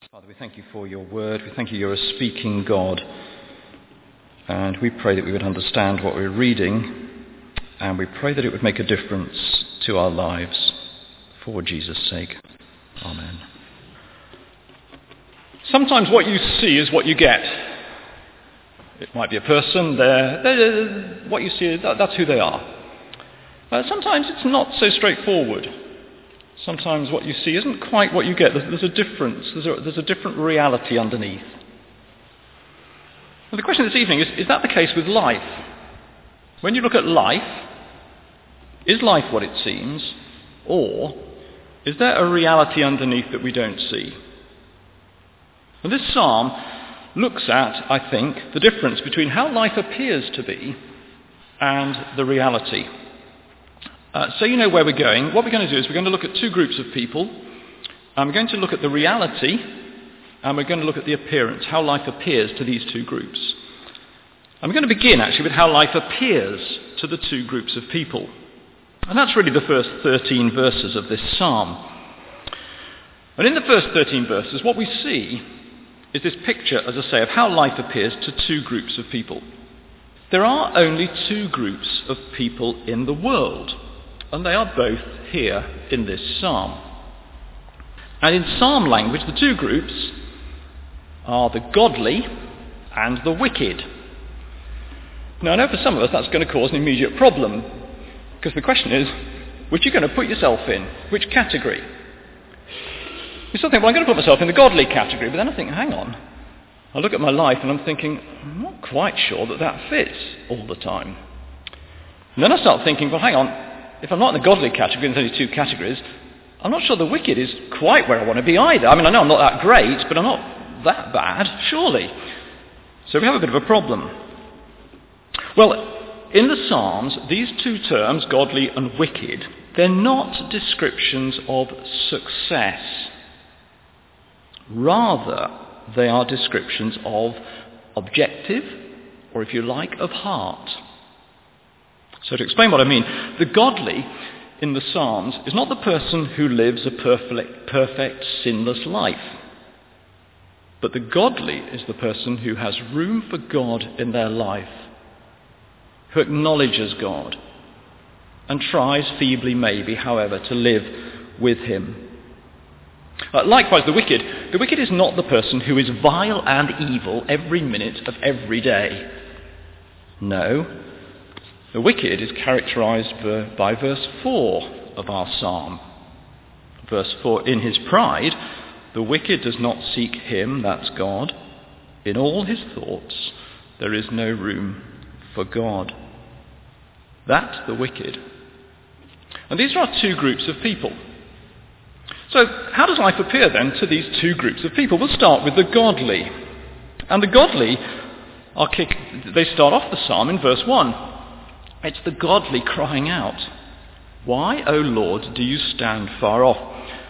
Father, we thank you for your word. We thank you you're a speaking God. And we pray that we would understand what we're reading, and we pray that it would make a difference to our lives for Jesus' sake. Amen. Sometimes what you see is what you get. It might be a person, what you see, that's who they are. Sometimes it's not so straightforward. Sometimes what you see isn't quite what you get. There's a difference. There's a different reality underneath. Well, the question this evening is that the case with life? When you look at life, is life what it seems? Or is there a reality underneath that we don't see? Well, this psalm looks at, I think, the difference between how life appears to be and the reality. So you know where we're going. What we're going to do is we're going to look at two groups of people. We're going to look at the reality, and we're going to look at the appearance, how life appears to these two groups. And we're going to begin, actually, with how life appears to the two groups of people. And that's really the first 13 verses of this psalm. And in the first 13 verses, what we see is this picture, as I say, of how life appears to two groups of people. There are only two groups of people in the world, and they are both here in this psalm. And in psalm language, the two groups are the godly and the wicked. Now, I know for some of us that's going to cause an immediate problem, because the question is, which are you going to put yourself in? Which category? You still think, well, I'm going to put myself in the godly category, but then I think, hang on. I look at my life and I'm thinking, I'm not quite sure that fits all the time. And then I start thinking, well, hang on. If I'm not in the godly category, and there's only two categories, I'm not sure the wicked is quite where I want to be either. I mean, I know I'm not that great, but I'm not that bad, surely. So we have a bit of a problem. Well, in the Psalms, these two terms, godly and wicked, they're not descriptions of success. Rather, they are descriptions of objective, or if you like, of heart. So to explain what I mean, the godly in the Psalms is not the person who lives a perfect, sinless life. But the godly is the person who has room for God in their life, who acknowledges God, and tries feebly maybe, however, to live with him. Likewise, the wicked is not the person who is vile and evil every minute of every day. No, the wicked is characterized by verse 4 of our psalm. Verse 4, in his pride, the wicked does not seek him, that's God. In all his thoughts, there is no room for God. That's the wicked. And these are our two groups of people. So how does life appear then to these two groups of people? We'll start with the godly. And the godly they start off the psalm in verse 1. It's the godly crying out, "Why, O Lord, do you stand far off?"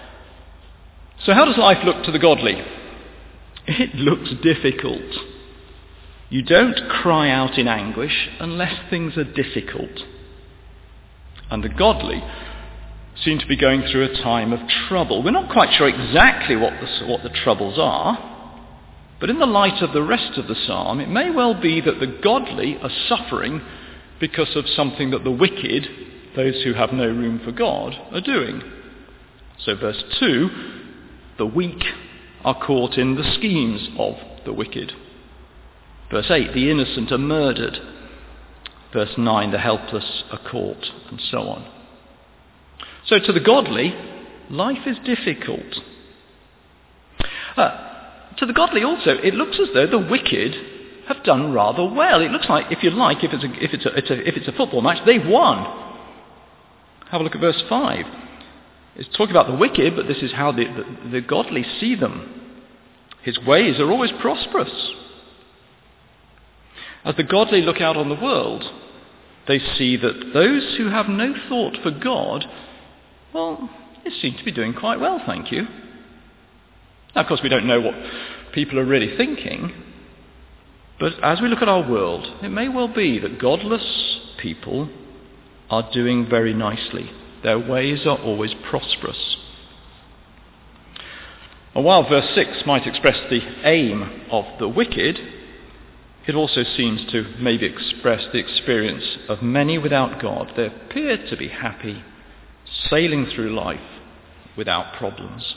So how does life look to the godly? It looks difficult. You don't cry out in anguish unless things are difficult. And the godly seem to be going through a time of trouble. We're not quite sure exactly what the troubles are, but in the light of the rest of the psalm, it may well be that the godly are suffering because of something that the wicked, those who have no room for God, are doing. So verse 2, the weak are caught in the schemes of the wicked. Verse 8, the innocent are murdered. Verse 9, the helpless are caught, and so on. So to the godly, life is difficult. To the godly also, it looks as though the wicked have done rather well. It looks like, if it's a football match, they've won. Have a look at verse 5. It's talking about the wicked, but this is how the godly see them. His ways are always prosperous. As the godly look out on the world, they see that those who have no thought for God, well, they seem to be doing quite well, thank you. Now, of course, we don't know what people are really thinking, but as we look at our world, it may well be that godless people are doing very nicely. Their ways are always prosperous. And while verse 6 might express the aim of the wicked, it also seems to maybe express the experience of many without God. They appear to be happy, sailing through life without problems.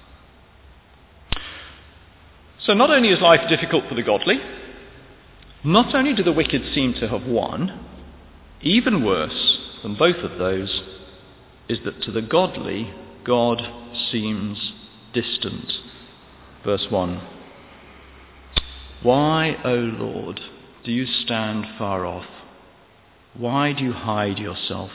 So not only is life difficult for the godly, not only do the wicked seem to have won, even worse than both of those is that to the godly, God seems distant. Verse 1. Why, O Lord, do you stand far off? Why do you hide yourself?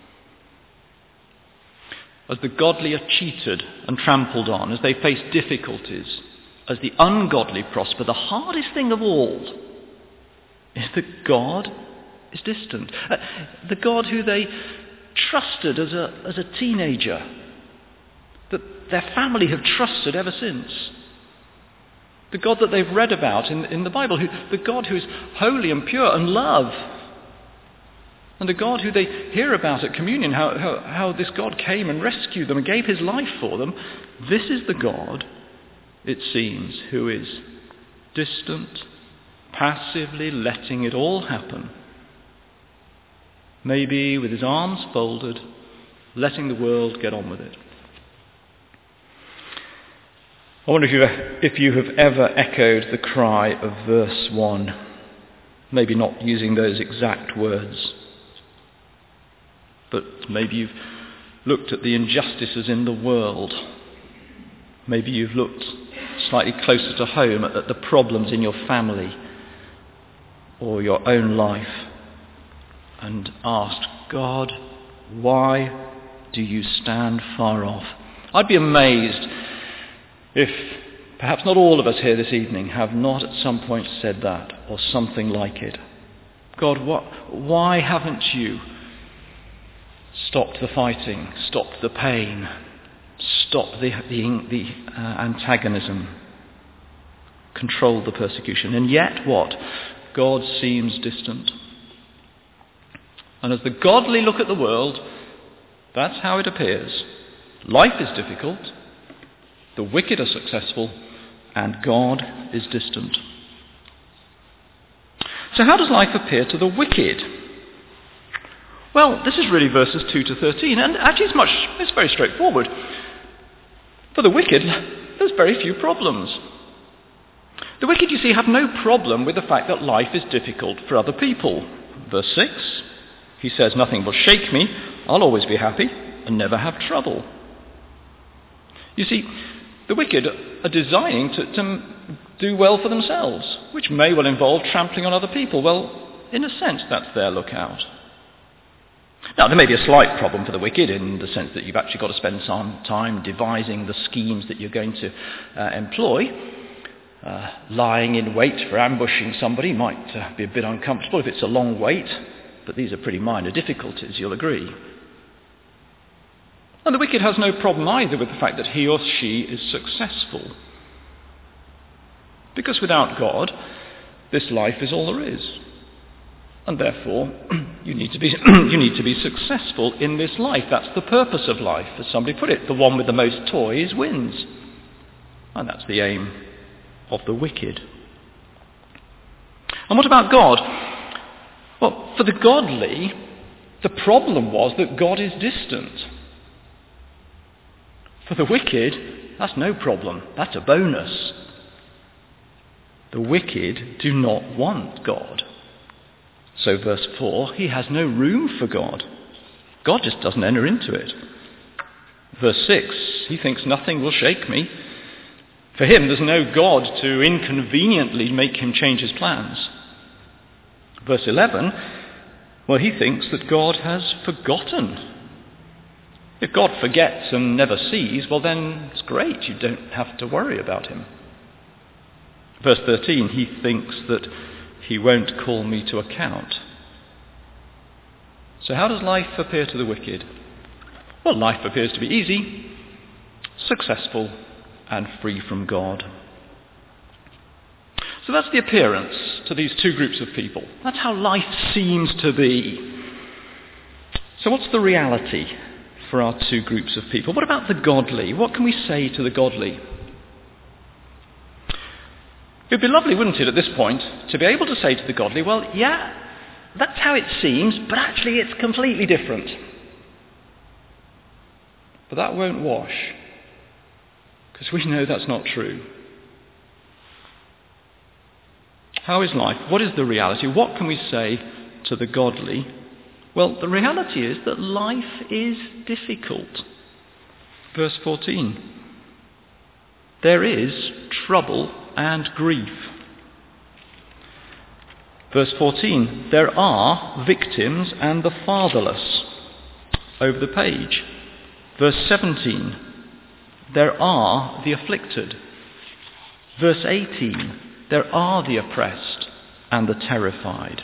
As the godly are cheated and trampled on, as they face difficulties, as the ungodly prosper, the hardest thing of all is that God is distant. The God who they trusted as a teenager, that their family have trusted ever since. The God that they've read about in the Bible, the God who is holy and pure and love. And the God who they hear about at communion, how this God came and rescued them and gave his life for them. This is the God, it seems, who is distant, passively letting it all happen. Maybe with his arms folded, letting the world get on with it. I wonder if you have ever echoed the cry of verse 1, maybe not using those exact words, but maybe you've looked at the injustices in the world. Maybe you've looked slightly closer to home at the problems in your family or your own life and asked, God, why do you stand far off? I'd be amazed if perhaps not all of us here this evening have not at some point said that or something like it. God, why haven't you stopped the fighting, stopped the pain, stopped the antagonism, controlled the persecution? And yet what? God seems distant. And as the godly look at the world, that's how it appears. Life is difficult, the wicked are successful, and God is distant. So how does life appear to the wicked? Well, this is really verses 2 to 13, and actually it's very straightforward. For the wicked, there's very few problems. The wicked, you see, have no problem with the fact that life is difficult for other people. Verse 6, he says, nothing will shake me, I'll always be happy and never have trouble. You see, the wicked are designing to do well for themselves, which may well involve trampling on other people. Well, in a sense, that's their lookout. Now, there may be a slight problem for the wicked in the sense that you've actually got to spend some time devising the schemes that you're going to employ. Lying in wait for ambushing somebody might be a bit uncomfortable if it's a long wait, but these are pretty minor difficulties, you'll agree. And the wicked has no problem either with the fact that he or she is successful. Because without God, this life is all there is. And therefore, you need to be successful in this life. That's the purpose of life, as somebody put it. The one with the most toys wins. And that's the aim of the wicked. And what about God? Well, for the godly, the problem was that God is distant. For the wicked, that's no problem. That's a bonus. The wicked do not want God. So verse 4, he has no room for God. God just doesn't enter into it. Verse 6, he thinks nothing will shake me. For him, there's no God to inconveniently make him change his plans. Verse 11, well, he thinks that God has forgotten. If God forgets and never sees, well then it's great, you don't have to worry about him. Verse 13, he thinks that he won't call me to account. So how does life appear to the wicked? Well, life appears to be easy, successful, and free from God. So that's the appearance to these two groups of people. That's how life seems to be. So what's the reality for our two groups of people? What about the godly? What can we say to the godly? It would be lovely, wouldn't it, at this point, to be able to say to the godly, well, yeah, that's how it seems, but actually it's completely different. But that won't wash, because we know that's not true. How is life? What is the reality? What can we say to the godly? Well, the reality is that life is difficult. Verse 14. There is trouble and grief. Verse 14. There are victims and the fatherless. Over the page. Verse 17. There are the afflicted. Verse 18. There are the oppressed and the terrified.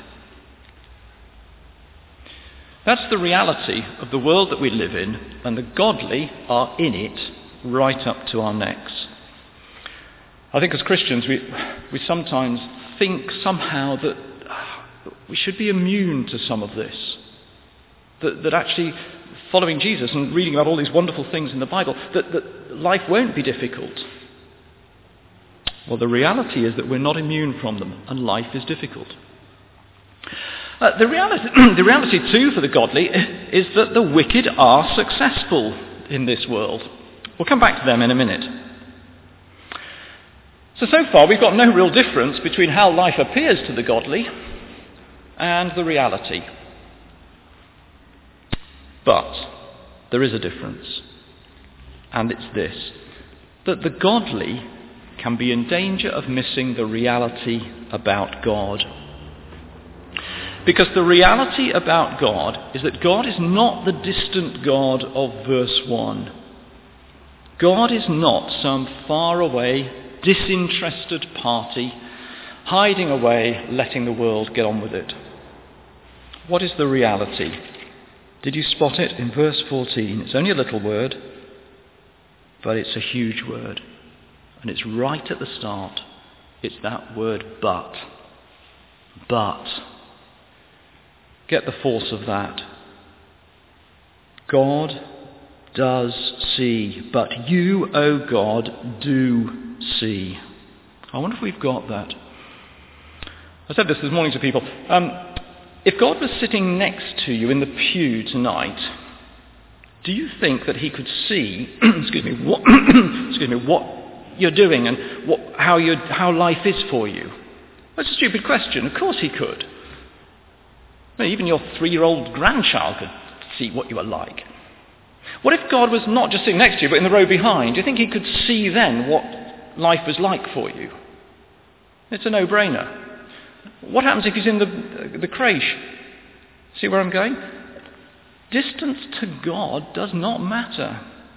That's the reality of the world that we live in, and the godly are in it right up to our necks. I think as Christians we sometimes think somehow that we should be immune to some of this. That actually following Jesus and reading about all these wonderful things in the Bible, that life won't be difficult. Well, the reality is that we're not immune from them, and life is difficult. The reality too for the godly is that the wicked are successful in this world. We'll come back to them in a minute. So far we've got no real difference between how life appears to the godly and the reality. But there is a difference, and it's this, that the godly can be in danger of missing the reality about God. Because the reality about God is that God is not the distant God of verse 1. God is not some faraway, disinterested party, hiding away, letting the world get on with it. What is the reality? Did you spot it in verse 14? It's only a little word, but it's a huge word. And it's right at the start. It's that word but. But. Get the force of that. God does see, but you, O God, do see. I wonder if we've got that. I said this morning to people. If God was sitting next to you in the pew tonight, do you think that he could see what you're doing and how life is for you? That's a stupid question. Of course he could. I mean, even your 3-year-old grandchild could see what you are like. What if God was not just sitting next to you, but in the row behind? Do you think he could see then what life was like for you? It's a no-brainer. What happens if he's in the creche? See where I'm going? Distance to God does not matter.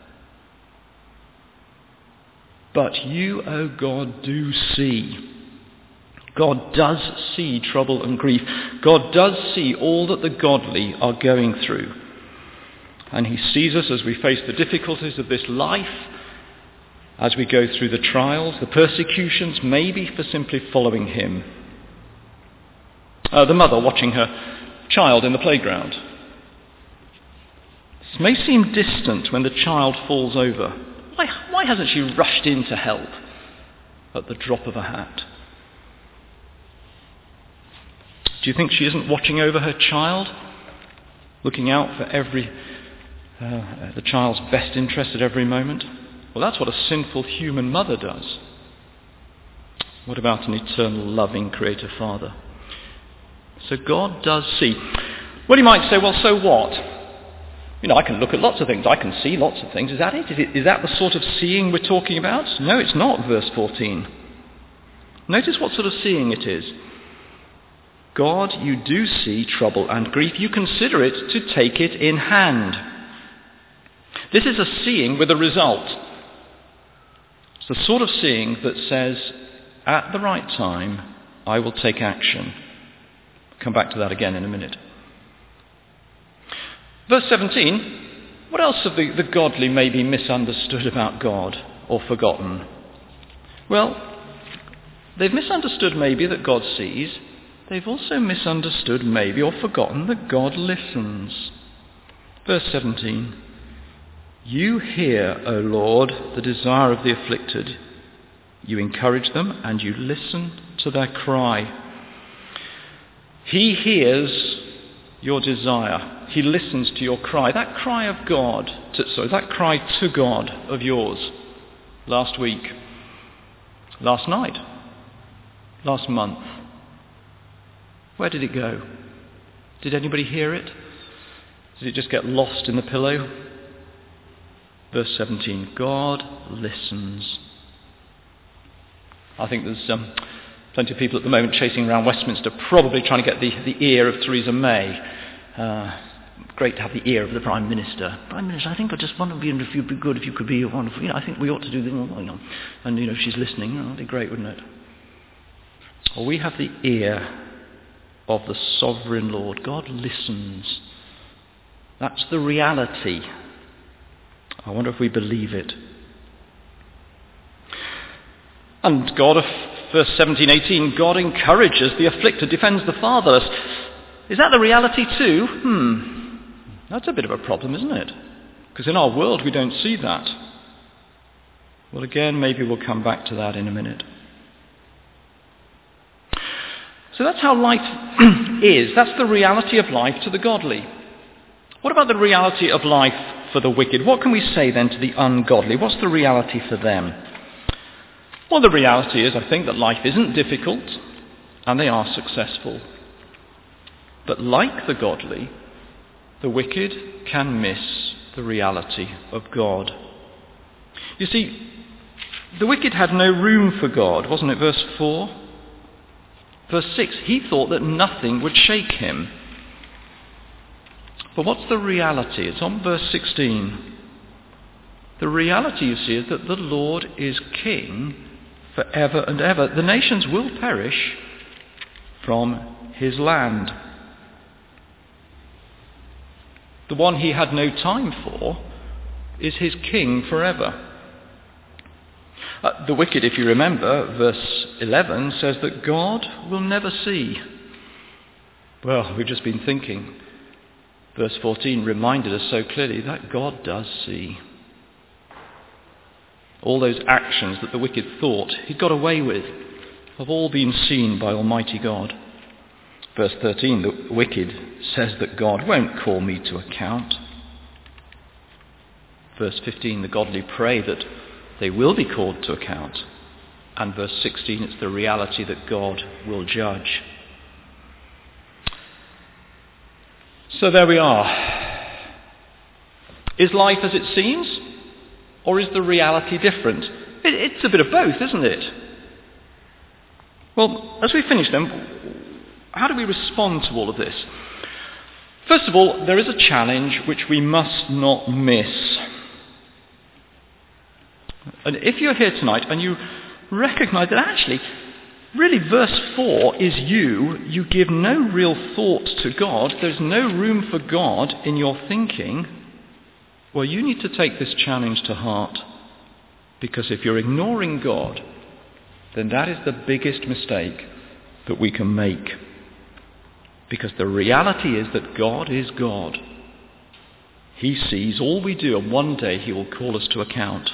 But you, O God, do see. God does see trouble and grief. God does see all that the godly are going through. And he sees us as we face the difficulties of this life, as we go through the trials, the persecutions, maybe for simply following him. The mother watching her child in the playground. This may seem distant when the child falls over. Why hasn't she rushed in to help at the drop of a hat? Do you think she isn't watching over her child, looking out for the child's best interest at every moment? Well, that's what a sinful human mother does. What about an eternal, loving, creator father? So God does see. Well, you might say, well, so what? I can look at lots of things. I can see lots of things. Is that it? Is that the sort of seeing we're talking about? No, it's not, verse 14. Notice what sort of seeing it is. God, you do see trouble and grief. You consider it to take it in hand. This is a seeing with a result. It's the sort of seeing that says, at the right time, I will take action. Come back to that again in a minute. Verse 17, what else of the godly may be misunderstood about God or forgotten? Well, they've misunderstood maybe that God sees. They've also misunderstood maybe or forgotten that God listens. Verse 17, you hear, O Lord, the desire of the afflicted. You encourage them and you listen to their cry. He hears your desire. He listens to your cry. That cry of God, that cry to God of yours last week, last night, last month. Where did it go? Did anybody hear it? Did it just get lost in the pillow? Verse 17, God listens. I think there's plenty of people at the moment chasing around Westminster, probably trying to get the ear of Theresa May. Great to have the ear of the Prime Minister. Prime Minister, I think I just wonder if you'd be good if you could be wonderful. I think we ought to do this. And if she's listening, that'd be great, wouldn't it? Well, we have the ear of the sovereign Lord. God listens. That's the reality. I wonder if we believe it. And God, verse 17, 18, God encourages the afflicted, defends the fatherless. Is that the reality too? That's a bit of a problem, isn't it? Because in our world we don't see that. Well, again, maybe we'll come back to that in a minute. So that's how life is. That's the reality of life to the godly. What about the reality of life for the wicked? What can we say then to the ungodly? What's the reality for them? Well, the reality is, I think, that life isn't difficult and they are successful. But like the godly, the wicked can miss the reality of God. You see, the wicked had no room for God, wasn't it? Verse 4. Verse 6, he thought that nothing would shake him. But what's the reality? It's on verse 16. The reality, you see, is that the Lord is king forever and ever. The nations will perish from his land. The one he had no time for is his king forever. The wicked, if you remember, verse 11 says that God will never see. Well, we've just been thinking. Verse 14 reminded us so clearly that God does see. All those actions that the wicked thought he'd got away with have all been seen by Almighty God. Verse 13, the wicked says that God won't call me to account. Verse 15, the godly pray that they will be called to account. And verse 16, it's the reality that God will judge. So there we are. Is life as it seems? Or is the reality different? It's a bit of both, isn't it? Well, as we finish then, how do we respond to all of this? First of all, there is a challenge which we must not miss. And if you're here tonight and you recognise that actually, really verse 4 is you give no real thought to God, there's no room for God in your thinking, well, you need to take this challenge to heart. Because if you're ignoring God, then that is the biggest mistake that we can make. Because the reality is that God is God. He sees all we do, and one day he will call us to account.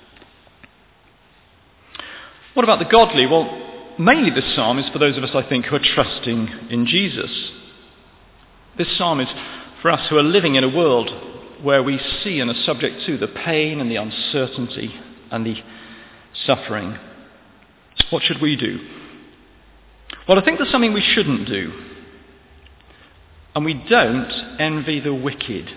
What about the godly? Well, mainly this psalm is for those of us, I think, who are trusting in Jesus. This psalm is for us who are living in a world where we see and are subject to the pain and the uncertainty and the suffering. What should we do? Well, I think there's something we shouldn't do. And we don't envy the wicked.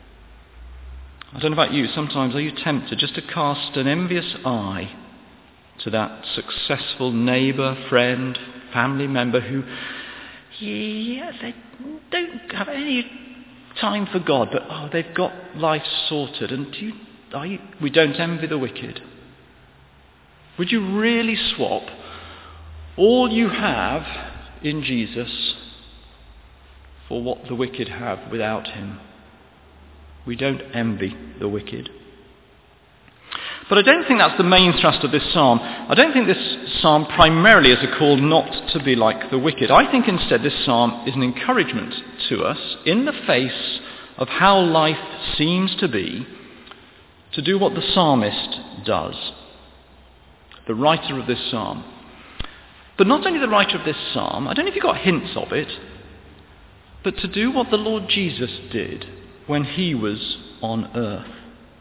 I don't know about you, sometimes are you tempted just to cast an envious eye to that successful neighbour, friend, family member who, they don't have any time for God, but they've got life sorted, and we don't envy the wicked. Would you really swap all you have in Jesus for what the wicked have without him? We don't envy the wicked. But I don't think that's the main thrust of this psalm. I don't think this psalm primarily is a call not to be like the wicked. I think instead this psalm is an encouragement to us in the face of how life seems to be, to do what the psalmist does. the writer of this psalm. But not only the writer of this psalm, I don't know if you got hints of it, but to do what the Lord Jesus did when he was on earth.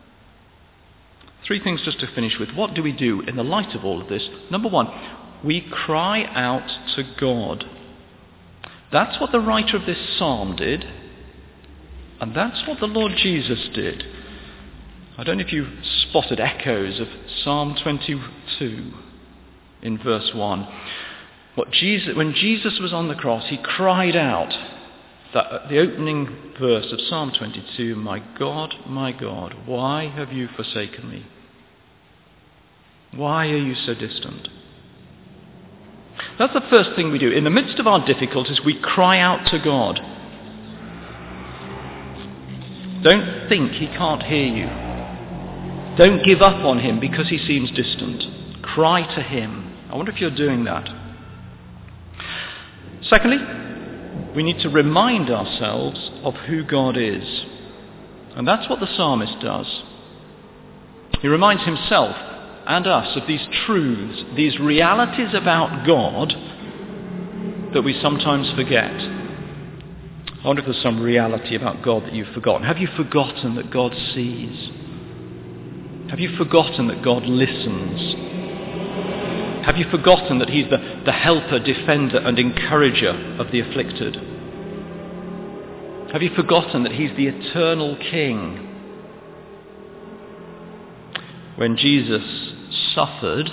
3 things just to finish with. What do we do in the light of all of this? Number 1, we cry out to God. That's what the writer of this psalm did, and that's what the Lord Jesus did. I don't know if you spotted echoes of Psalm 22 in verse 1. When Jesus was on the cross, he cried out, that the opening verse of Psalm 22, my God, why have you forsaken me? Why are you so distant? That's the first thing we do. In the midst of our difficulties, we cry out to God. Don't think he can't hear you. Don't give up on him because he seems distant. Cry to him. I wonder if you're doing that. Secondly, we need to remind ourselves of who God is. And that's what the psalmist does. He reminds himself and us of these truths, these realities about God that we sometimes forget. I wonder if there's some reality about God that you've forgotten. Have you forgotten that God sees? Have you forgotten that God listens? Have you forgotten that he's the helper, defender and encourager of the afflicted? Have you forgotten that he's the eternal King? When Jesus suffered,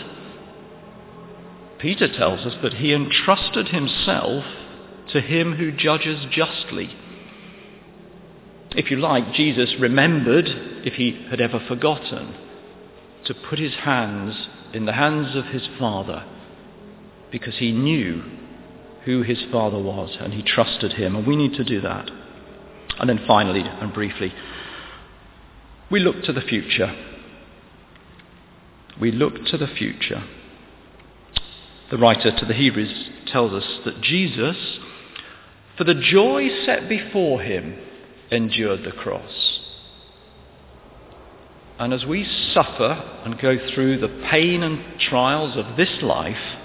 Peter tells us that he entrusted himself to him who judges justly. If you like, Jesus remembered, if he had ever forgotten, to put his hands in the hands of his Father, because he knew who his Father was and he trusted him, and we need to do that. And then finally and briefly, we look to the future. We look to the future. The writer to the Hebrews tells us that Jesus, for the joy set before him, endured the cross. And as we suffer and go through the pain and trials of this life,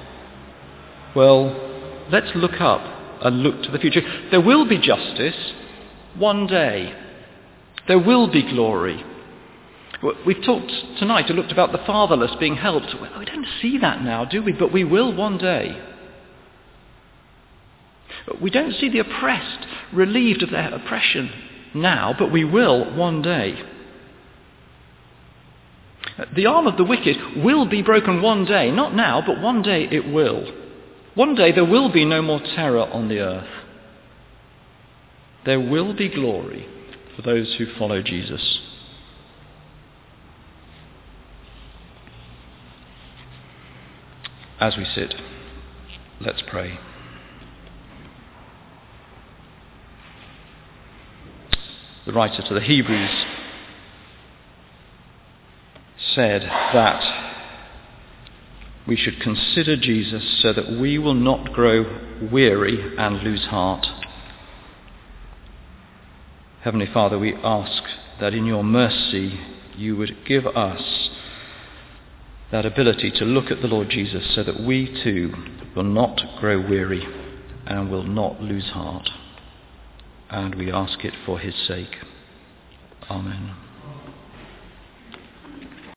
well, let's look up and look to the future. There will be justice one day. There will be glory. We've talked tonight, I looked about the fatherless being helped. Well, we don't see that now, do we? But we will one day. We don't see the oppressed relieved of their oppression now, but we will one day. The arm of the wicked will be broken one day. Not now, but one day it will. One day there will be no more terror on the earth. There will be glory for those who follow Jesus. As we sit, let's pray. The writer to the Hebrews said that we should consider Jesus so that we will not grow weary and lose heart. Heavenly Father, we ask that in your mercy you would give us that ability to look at the Lord Jesus so that we too will not grow weary and will not lose heart. And we ask it for his sake. Amen.